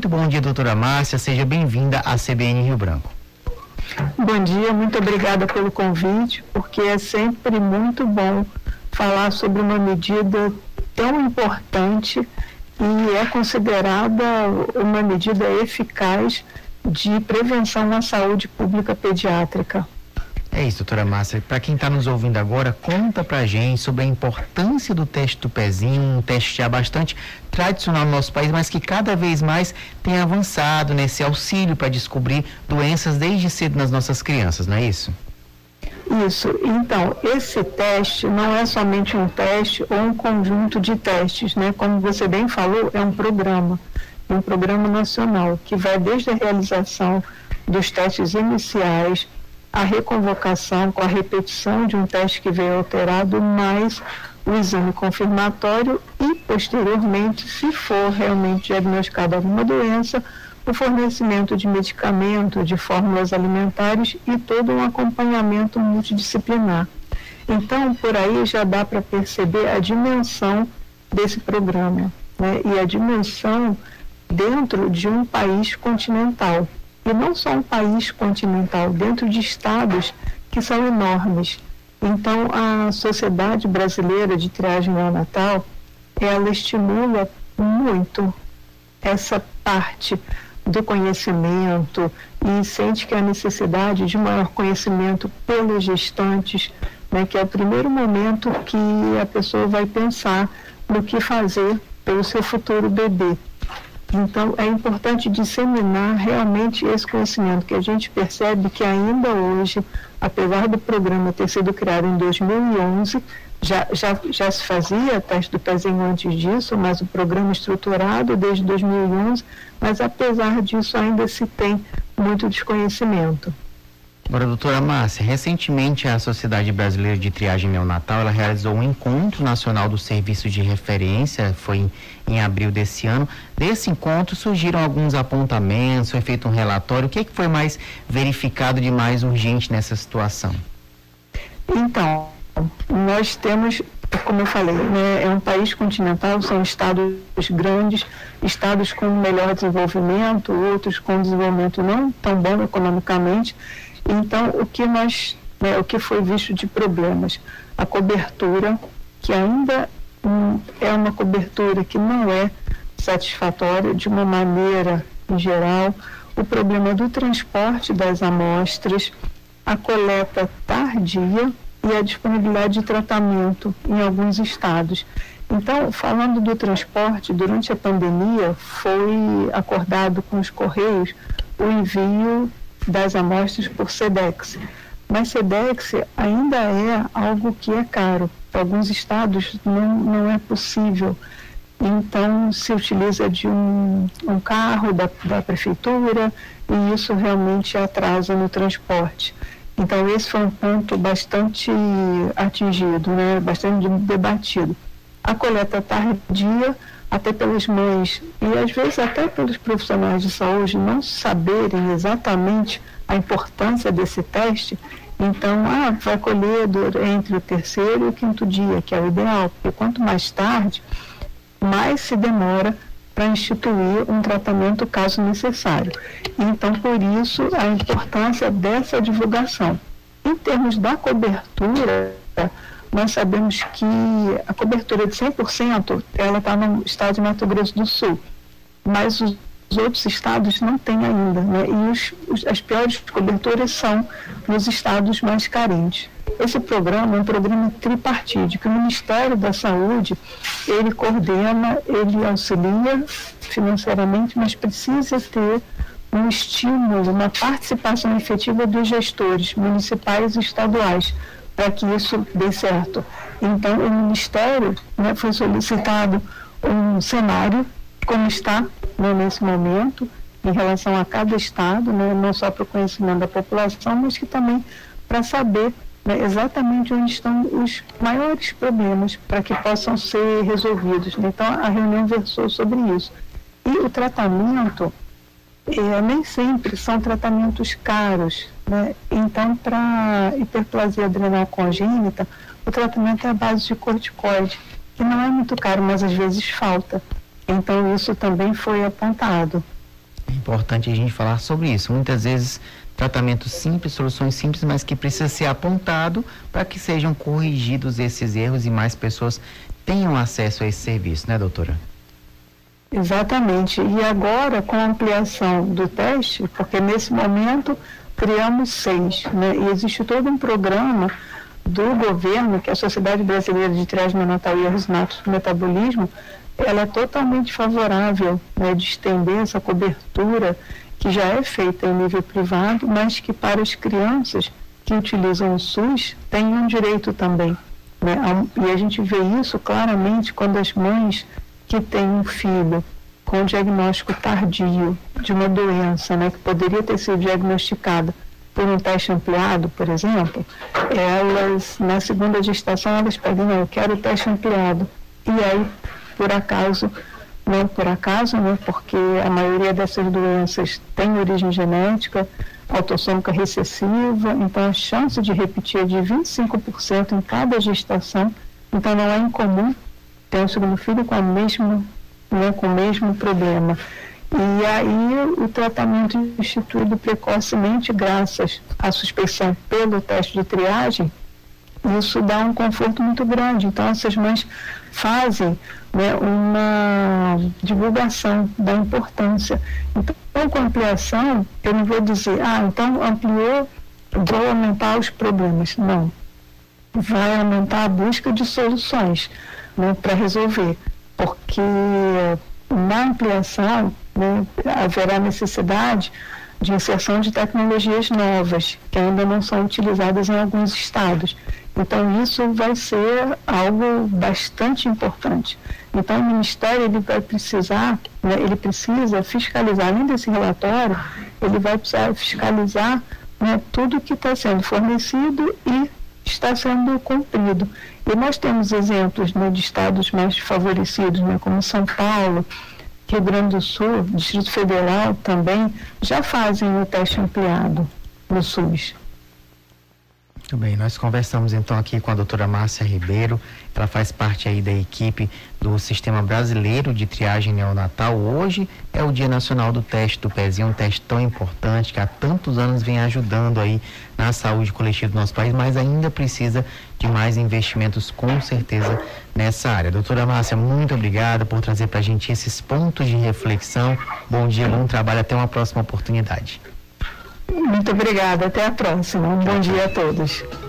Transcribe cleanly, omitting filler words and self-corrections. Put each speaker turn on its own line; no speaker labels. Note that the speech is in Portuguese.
Muito bom dia, doutora Márcia, seja bem-vinda à CBN Rio Branco.
Bom dia, muito obrigada pelo convite, porque é sempre muito bom falar sobre uma medida tão importante e é considerada uma medida eficaz de prevenção à saúde pública pediátrica.
É isso, doutora Márcia. Para quem está nos ouvindo agora, conta pra gente sobre a importância do teste do pezinho, um teste já bastante tradicional no nosso país, mas que cada vez mais tem avançado nesse auxílio para descobrir doenças desde cedo nas nossas crianças, não é isso?
Isso. Então, esse teste não é somente um teste ou um conjunto de testes, né? Como você bem falou, é um programa nacional que vai desde a realização dos testes iniciais, a reconvocação com a repetição de um teste que veio alterado, mais o exame confirmatório e, posteriormente, se for realmente diagnosticada alguma doença, o fornecimento de medicamento, de fórmulas alimentares e todo um acompanhamento multidisciplinar. Então, por aí já dá para perceber a dimensão desse programa, né? E a dimensão dentro de um país continental. E não só um país continental, dentro de estados que são enormes. Então, a Sociedade Brasileira de Triagem Neonatal, ela estimula muito essa parte do conhecimento e sente que há necessidade de maior conhecimento pelos gestantes, né, que é o primeiro momento que a pessoa vai pensar no que fazer pelo seu futuro bebê. Então, é importante disseminar realmente esse conhecimento, que a gente percebe que ainda hoje, apesar do programa ter sido criado em 2011, já se fazia teste do pezinho antes disso, mas o programa estruturado desde 2011, mas apesar disso ainda se tem muito desconhecimento.
Agora, doutora Márcia, recentemente a Sociedade Brasileira de Triagem Neonatal, ela realizou um encontro nacional do serviço de referência, foi em abril desse ano. Desse encontro surgiram alguns apontamentos, foi feito um relatório. O que foi mais verificado de mais urgente nessa situação?
Então, nós temos, como eu falei, né, é um país continental, são estados grandes, estados com melhor desenvolvimento, outros com desenvolvimento não tão bom economicamente. Então, o que foi visto de problemas? A cobertura, que ainda é uma cobertura que não é satisfatória de uma maneira em geral, o problema do transporte das amostras, a coleta tardia e a disponibilidade de tratamento em alguns estados. Então, falando do transporte, durante a pandemia foi acordado com os Correios o envio das amostras por Sedex. Mas Sedex ainda é algo que é caro. Para alguns estados não é possível. Então, se utiliza de um carro da prefeitura e isso realmente atrasa no transporte. Então, esse foi um ponto bastante atingido, né? Bastante debatido. A coleta tardia, até pelas mães e às vezes até pelos profissionais de saúde não saberem exatamente a importância desse teste, então vai colher entre o 3º e o 5º dia, que é o ideal, porque quanto mais tarde, mais se demora para instituir um tratamento caso necessário. Então, por isso, a importância dessa divulgação. Em termos da cobertura, nós sabemos que a cobertura de 100%, ela está no estado de Mato Grosso do Sul, mas os outros estados não têm ainda, né? E as piores coberturas são nos estados mais carentes. Esse programa é um programa tripartite, que o Ministério da Saúde, ele coordena, ele auxilia financeiramente, mas precisa ter um estímulo, uma participação efetiva dos gestores municipais e estaduais, para que isso dê certo. Então, o Ministério, né, foi solicitado um cenário, como está, né, nesse momento, em relação a cada estado, né, não só para o conhecimento da população, mas que também para saber, né, exatamente onde estão os maiores problemas para que possam ser resolvidos. Então, a reunião versou sobre isso. E o tratamento, nem sempre são tratamentos caros, né? Então, para hiperplasia adrenal congênita, o tratamento é à base de corticoide, que não é muito caro, mas às vezes falta. Então, isso também foi apontado.
É importante a gente falar sobre isso. Muitas vezes tratamentos simples, soluções simples, mas que precisa ser apontado para que sejam corrigidos esses erros e mais pessoas tenham acesso a esse serviço, né, doutora?
Exatamente. E agora, com a ampliação do teste, porque nesse momento criamos 6, né? E existe todo um programa do governo, que é a Sociedade Brasileira de Triagem Neonatal e Erros Inatos do Metabolismo, ela é totalmente favorável, né, de estender essa cobertura que já é feita em nível privado, mas que para as crianças que utilizam o SUS têm um direito também, né? E a gente vê isso claramente quando as mães que têm um filho com diagnóstico tardio de uma doença, né, que poderia ter sido diagnosticada por um teste ampliado, por exemplo, elas, na segunda gestação, elas pedem, não, eu quero o teste ampliado. E aí, por acaso, não por acaso, né, porque a maioria dessas doenças tem origem genética, autossômica recessiva, então a chance de repetir é de 25% em cada gestação, então não é incomum ter um segundo filho com o mesmo problema. E aí o tratamento instituído precocemente, graças à suspeição pelo teste de triagem, isso dá um conforto muito grande. Então essas mães fazem, né, uma divulgação da importância. Então com a ampliação, eu não vou dizer, então ampliou, vou aumentar os problemas. Não. Vai aumentar a busca de soluções, né, para resolver. Porque na ampliação, né, haverá necessidade de inserção de tecnologias novas, que ainda não são utilizadas em alguns estados. Então, isso vai ser algo bastante importante. Então, o Ministério ele vai precisar, né, ele precisa fiscalizar, além desse relatório, ele vai precisar fiscalizar, né, tudo que está sendo fornecido e está sendo cumprido. E nós temos exemplos, né, de estados mais favorecidos, né, como São Paulo, Rio Grande do Sul, Distrito Federal também, já fazem o teste ampliado no SUS.
Muito bem, nós conversamos então aqui com a doutora Márcia Ribeiro, ela faz parte aí da equipe do Sistema Brasileiro de Triagem Neonatal. Hoje é o Dia Nacional do Teste do Pezinho, um teste tão importante que há tantos anos vem ajudando aí na saúde coletiva do nosso país, mas ainda precisa de mais investimentos com certeza nessa área. Doutora Márcia, muito obrigada por trazer para a gente esses pontos de reflexão. Bom dia, bom trabalho, até uma próxima oportunidade.
Muito obrigada, até a próxima. Um bom dia a todos.